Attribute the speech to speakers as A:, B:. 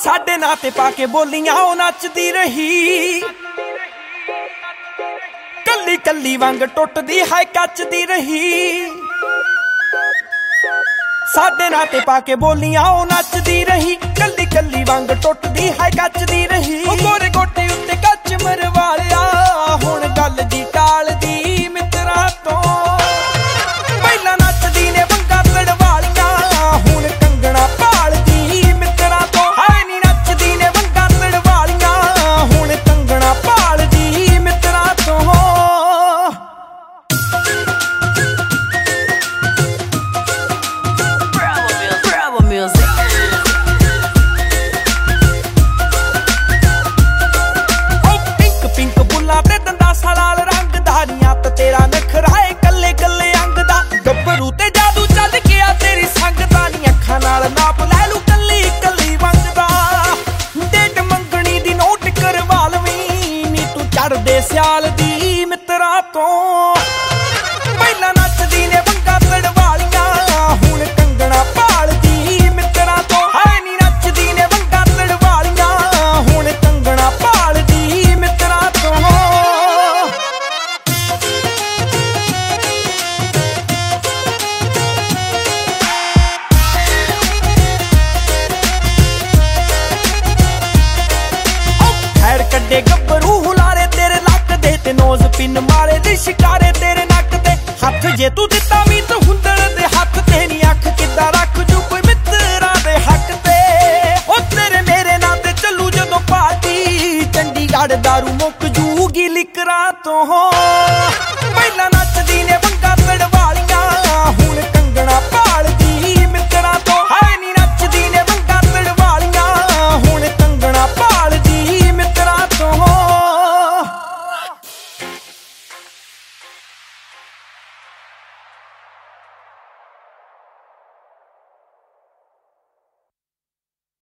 A: साडे नां ते पाके बोलियां ओ नचदी रही कल्ली कल्ली वांग टुटदी है कचदी रही साडे नां ते पाके बोलियां ओ नचदी रही कल्ली कल्ली वांग टुटदी है कचदी रही गोरे गोटे उत्ते कच मरवा लिया हुण गल दी टाल दी मित्रा तो पहला नचदी ने वंगा तड़वा लिया हुण कंगना भाल दी मित्रा तो है नी नचदी ने वंगा तड़वा लिया हुण कंगना भाल दी मित्रा तो तेरा नखराए कल्ले कल्ले अंग दा गब्बरू ते जादू चल गया तेरी संग दा नी अखां नाल नाप लै लू कल्ली कल्ली वंग दा डेट मंगणी दी नोट करवा लवीं नी तू चढ़दे सियाल दी मित्रा तो पहला नचदी ने वंगा तड़वा लियां हुण कंगना भाल दी मित्रा तो है नी नचदी ने वंगा तड़वा लियां हुण कंगना भाल दी मित्रा तो कड्डे गब्बरू हुलारे तेरे लक दे ते नोज पिन मारे दी शिकारे तेरे नक ते हथ जे तू दिता मीत हुंदड़ दे हथ ते नी अख किद्दां रख जू कोई मित्रा दे हक ते ओ तेरे मेरे नां ते चलू जदों पार्टी चंडीगढ़ दारू मुक जूगी लिकरा तो पहला